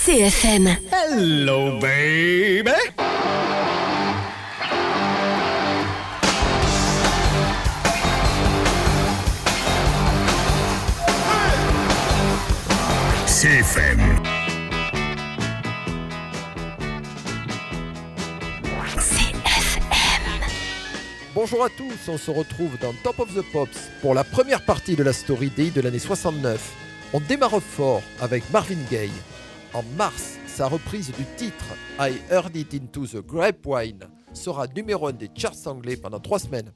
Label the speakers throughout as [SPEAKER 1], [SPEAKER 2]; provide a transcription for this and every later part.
[SPEAKER 1] CFM.
[SPEAKER 2] Hello, baby. CFM.
[SPEAKER 3] Bonjour à tous, on se retrouve dans Top of the Pops pour la première partie de la story Day de l'année 69. On démarre fort avec Marvin Gaye. En mars, sa reprise du titre I Heard It Into the Grapevine sera numéro 1 des charts anglais pendant 3 semaines.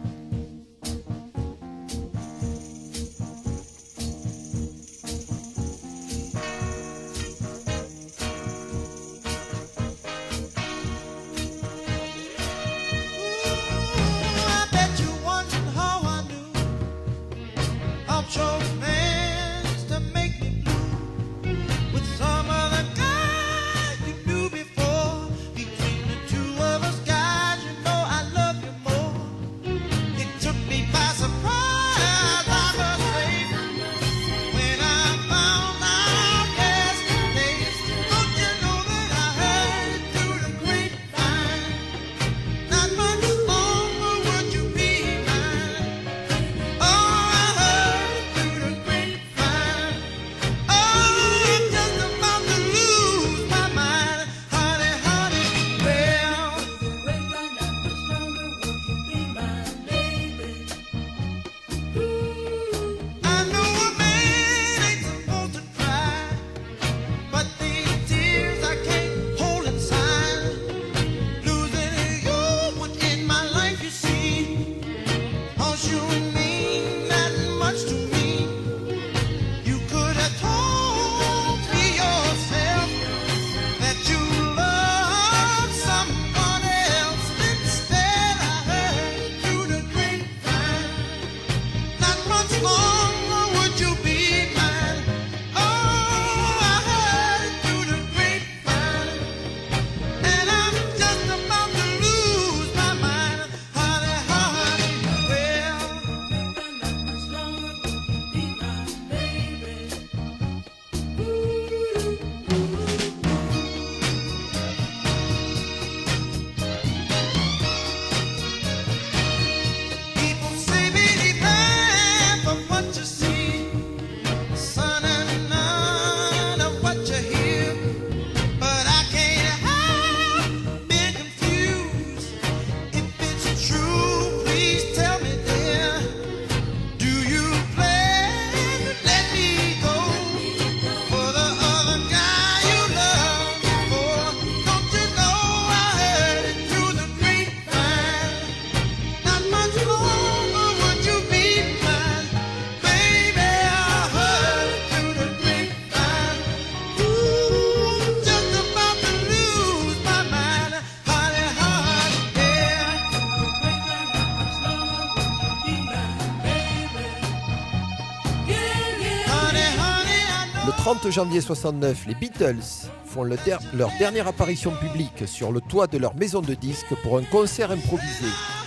[SPEAKER 3] Le 30 janvier 69, les Beatles font leur dernière apparition publique sur le toit de leur maison de disques pour un concert improvisé.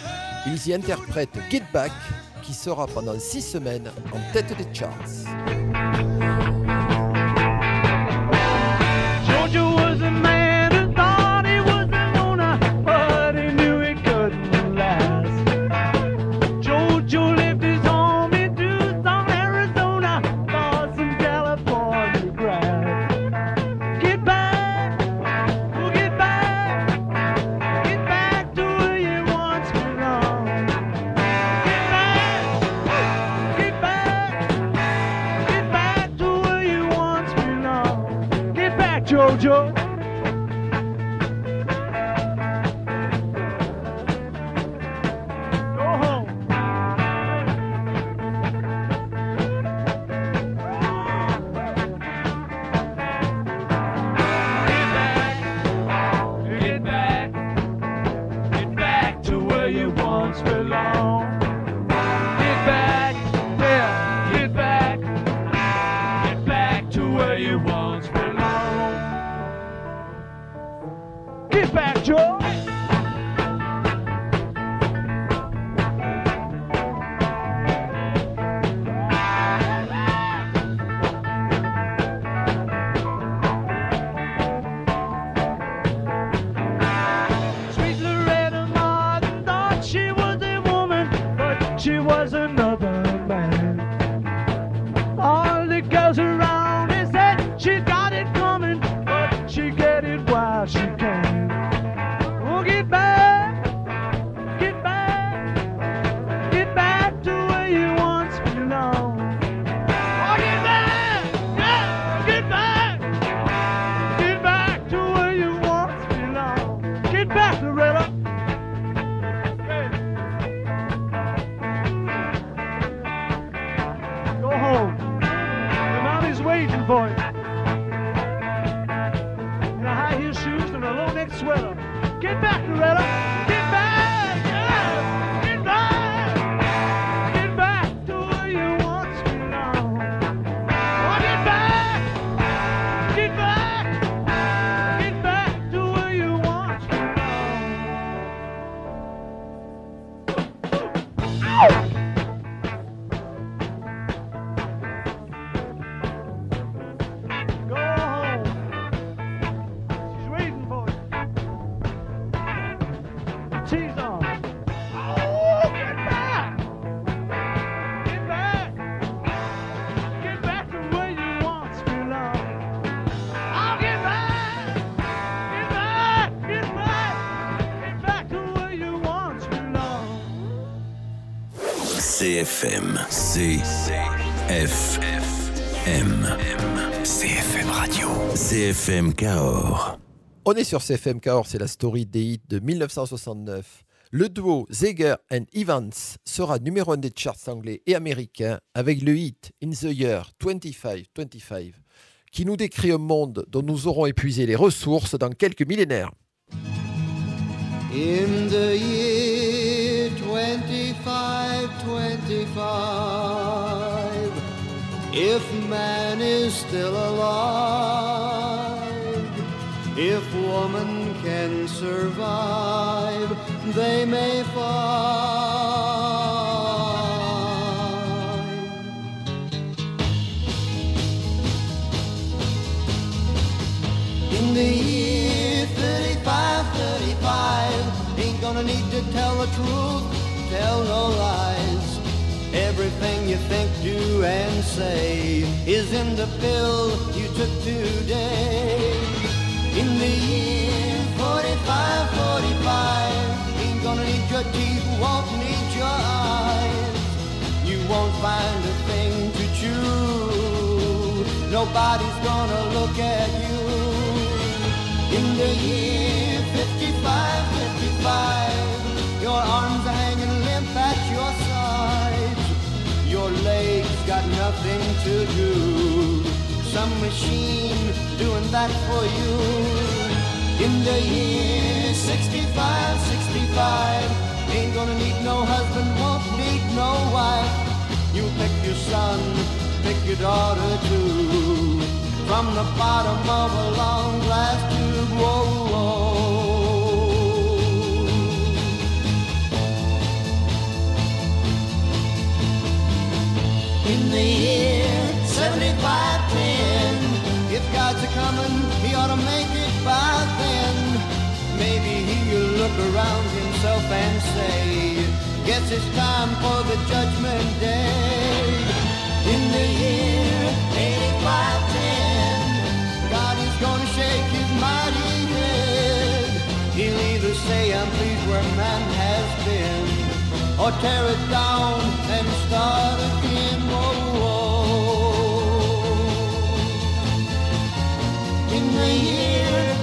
[SPEAKER 3] Ils y interprètent Get Back, qui sera pendant 6 semaines en tête des charts.
[SPEAKER 4] Jojo. Go home. Get back, get back to where you once belong. Get back, yeah, get back to where you once belong. around. They said she got it coming, but she get it while she can. Oh, get back, get back, get back to where you once belonged. Oh, get back, yeah, get back to where you once belonged. Get back, Loretta. Hey. Go home. Your mommy's waiting for you. In a high heel shoes and a low neck sweater. Get back, Loretta. Get back, yeah. Get back. Get back to where you once belonged. Oh, get back. Get back. Get back to where you once belonged. Ow! Go home. She's waiting for you. Tease on. Oh, get back. Get back. Get back to where you once belonged. Oh, get back. Get back. Get back. Get back to where you once belonged.
[SPEAKER 2] CFM. CFM Radio. CFM Cahors.
[SPEAKER 3] On est sur CFM Cahors, c'est la story des hits de 1969. Le duo Zager and Evans sera numéro 1 des charts anglais et américains avec le hit In the Year 2525 qui nous décrit un monde dont nous aurons épuisé les ressources dans quelques millénaires.
[SPEAKER 1] In the year 2525, if man is still alive, if woman can survive, they may find. In the year 3535, ain't gonna need to tell the truth, tell no lies. Everything you think, do, and say is in the pill you took today. In the year 4545, ain't gonna need your teeth, won't need your eyes. You won't find a thing to chew, nobody's gonna look at you. In the year 5555, your arms are hanging limp at your sides. Your legs got nothing to do, some machine doing that for you. In the year 6565, ain't gonna need no husband, won't need no wife. You pick your son, pick your daughter too, from the bottom of a long glass tube. Whoa, whoa. In the year 7510, if God's a-comin', he ought to make it by then. Maybe he'll look around himself and say, guess it's time for the judgment day. In the year 8510, God is gonna shake his mighty head. He'll either say, I'm pleased where man has been, or tear it down and start again. Whoa, whoa. In the year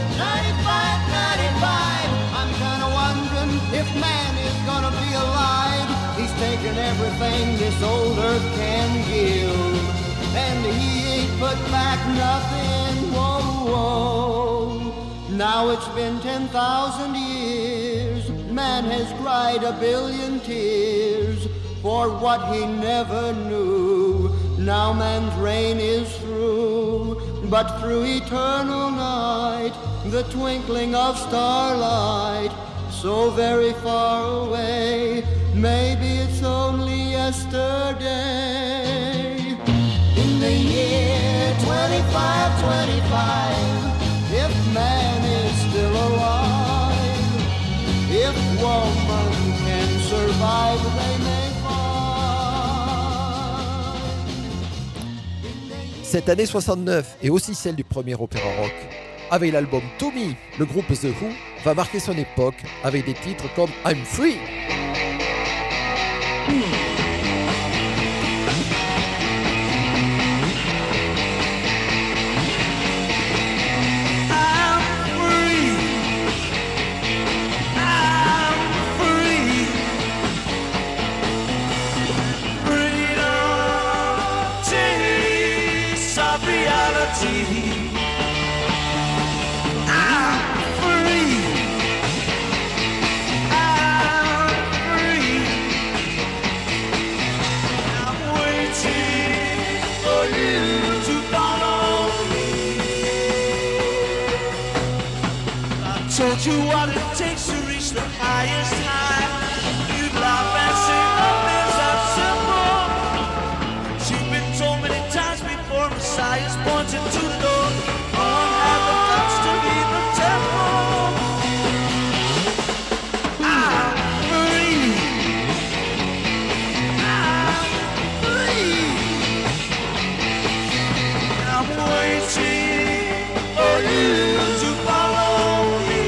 [SPEAKER 1] 9595, I'm kinda wondering if man is gonna be alive. He's taken everything this old earth can give, and he ain't put back nothing. Whoa, whoa. Now it's been 10,000 years, man has cried a billion tears for what he never knew. Now man's reign is through, but through eternal night, the twinkling of starlight, so very far away, maybe it's only yesterday. In the year 2525, if man is still alive, if woman can survive, they may find.
[SPEAKER 3] Cette année 69 est aussi celle du premier opéra rock. Avec l'album To Me, le groupe The Who va marquer son époque avec des titres comme I'm Free.
[SPEAKER 5] Told you what it takes to reach the highest high. You'd laugh and say nothing's that simple. You've been told many times before, Messiah's pointing to the door. No one had the guts to leave the temple. I'm free. I'm free. I'm waiting for you to follow me.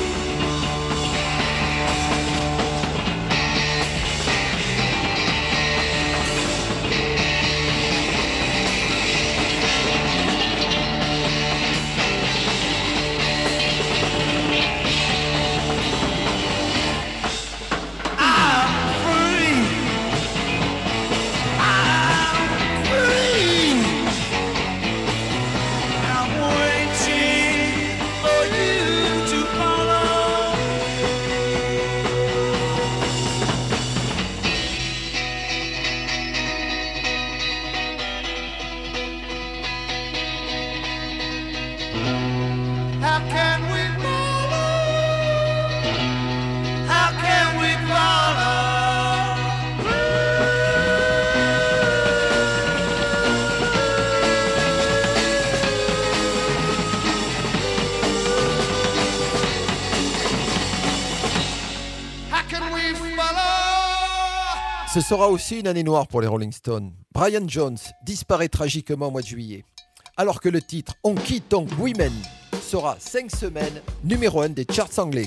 [SPEAKER 5] How can we follow? How can we follow? How can we follow?
[SPEAKER 3] Ce sera aussi une année noire pour les Rolling Stones. Brian Jones disparaît tragiquement au mois de juillet, alors que le titre Honky Tonk Women sera 5 semaines numéro 1 des charts anglais.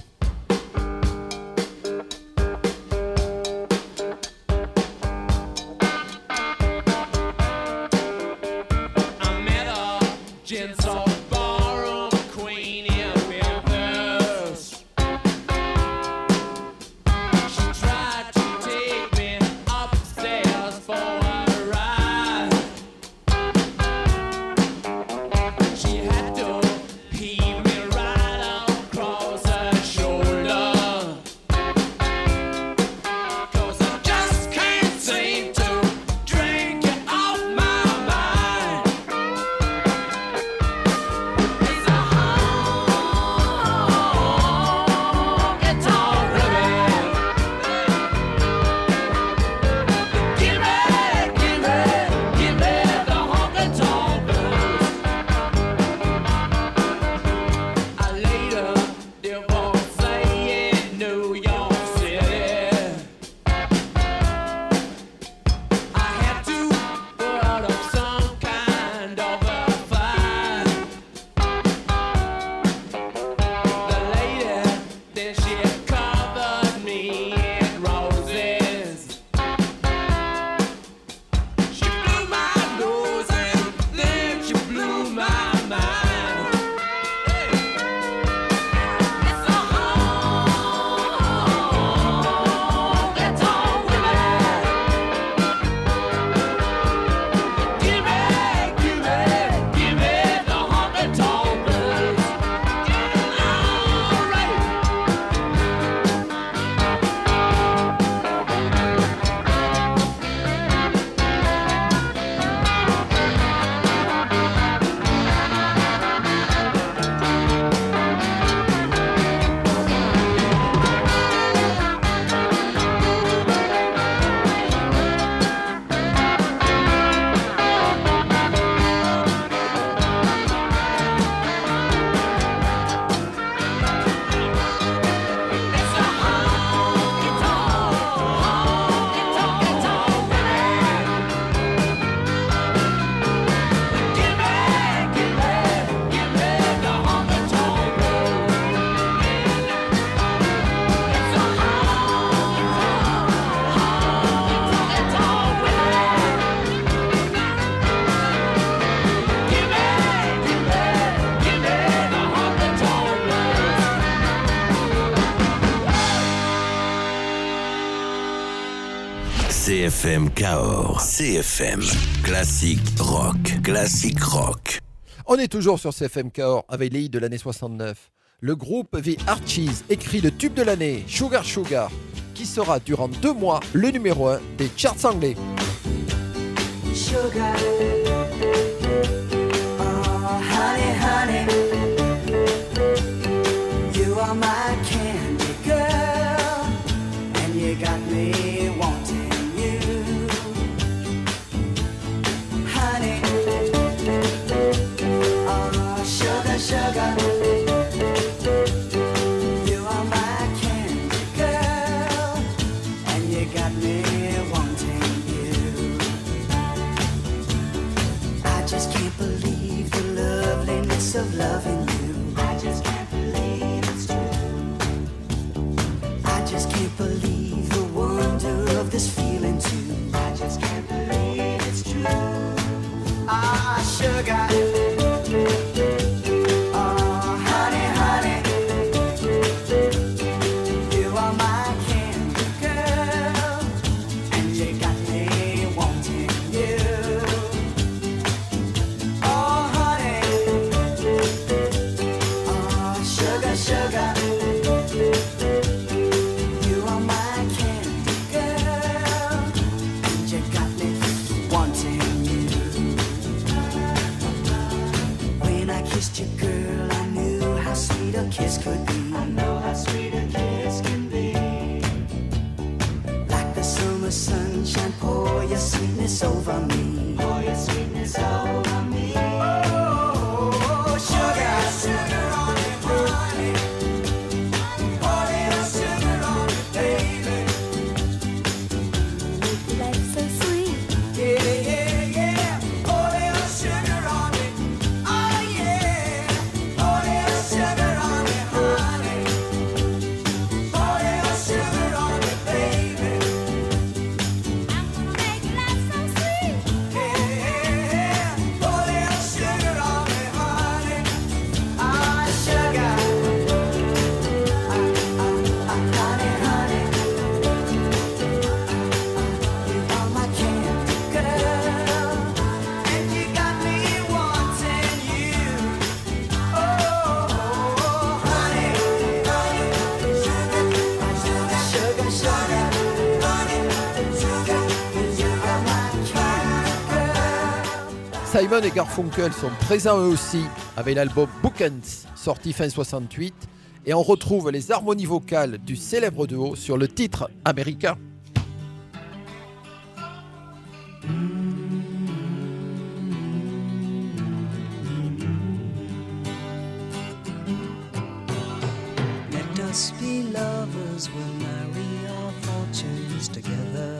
[SPEAKER 2] CFM Cahors. CFM. Classique rock. Classique rock.
[SPEAKER 3] On est toujours sur CFM Cahors avec les hits de l'année 69. Le groupe The Archies écrit le tube de l'année, Sugar Sugar, qui sera durant 2 mois le numéro 1 des charts anglais.
[SPEAKER 6] Sugar, oh honey, honey, you are my candy girl, and you got me wanting you, honey, oh sugar, sugar. Of loving you, I just can't believe it's true. I just can't believe the wonder of this feeling too. I just can't believe it's true. Ah, sugar. Oh, honey, honey, you are my candy girl, and you got me wanting you. Sugar, you are my candy girl, and you got me wanting you. When I kissed you, girl, I knew how sweet a kiss could be. I know how sweet a kiss can be. Like the summer sunshine, pour your sweetness over me. Pour your sweetness over me. Oh, sugar, sugar on it, honey.
[SPEAKER 3] Simon et Garfunkel sont présents eux aussi avec l'album Bookends, sorti fin 68, et on retrouve les harmonies vocales du célèbre duo sur le titre américain.
[SPEAKER 6] Let us be lovers, we'll marry our fortunes together.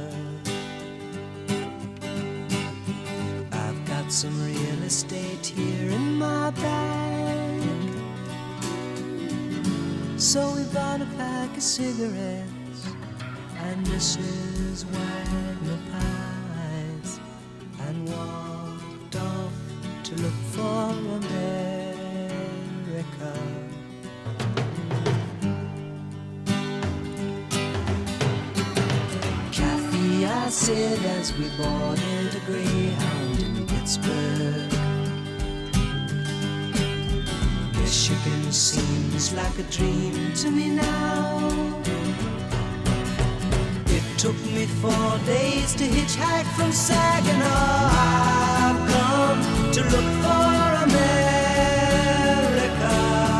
[SPEAKER 6] Some real estate here in my bag, so we bought a pack of cigarettes and Mrs. Wagner pies, and walked off to look for America. Kathy, I said as we boarded a Greyhound in Pittsburgh, Michigan seems like a dream to me now. It took me 4 days to hitchhike from Saginaw. I've come to look for America.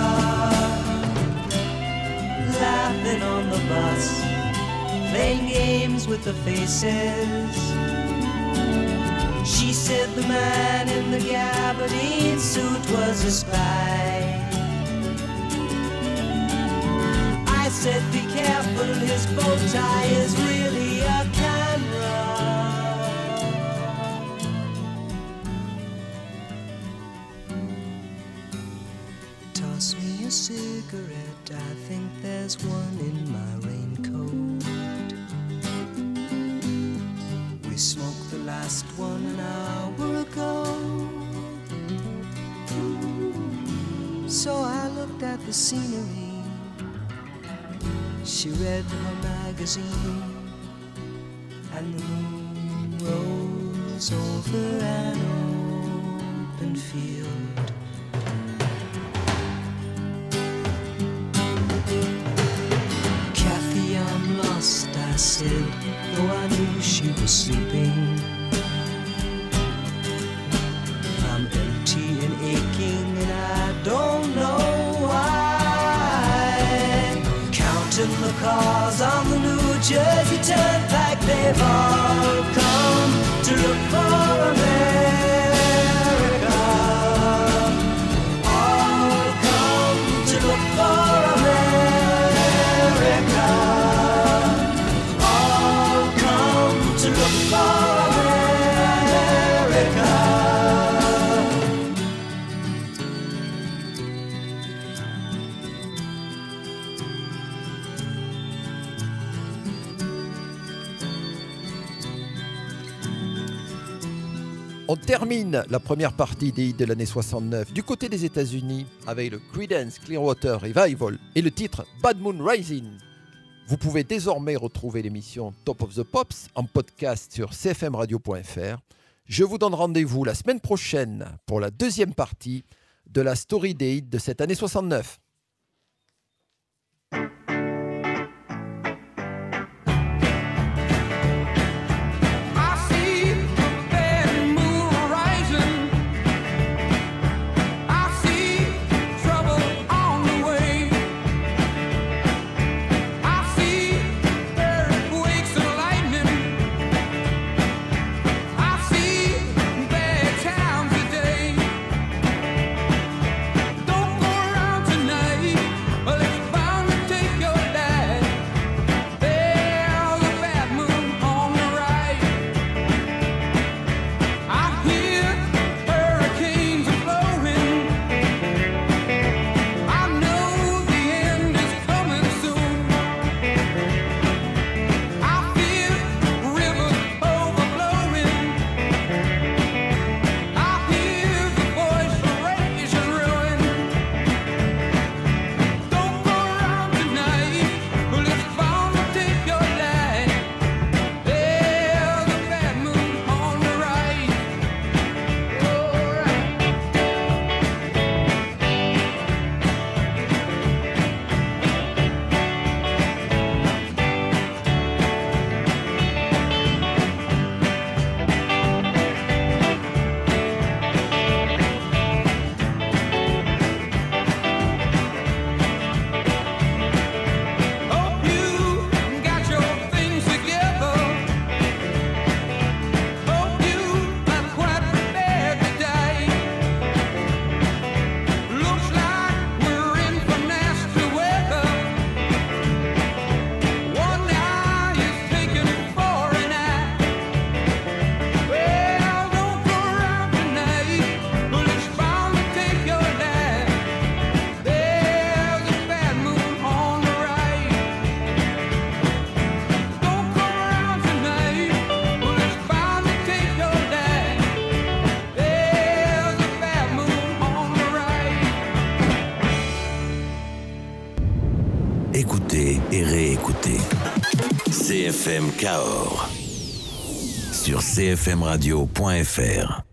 [SPEAKER 6] Laughing on the bus, playing games with the faces. She said the man in the gabardine suit was a spy. I said be careful, his bow tie is really a camera. Toss me a cigarette, I think there's one in my raincoat. We smoked the last one an hour ago. So I looked at the scenery. She read her magazine, and the moon rose over an open field. Kathy, I'm lost, I said, though I knew she was sleeping. I'm empty and aching and I don't know why. Counting the cars on the New Jersey Turnpike, they've all come to look for America. All come to look for America. All come to look for America.
[SPEAKER 3] On termine la première partie des hits de l'année 69 du côté des États-Unis avec le Creedence Clearwater Revival et le titre Bad Moon Rising. Vous pouvez désormais retrouver l'émission Top of the Pops en podcast sur cfmradio.fr. Je vous donne rendez-vous la semaine prochaine pour la deuxième partie de la story des hits de cette année 69.
[SPEAKER 2] Écoutez et réécoutez CFM Cahors sur cfmradio.fr.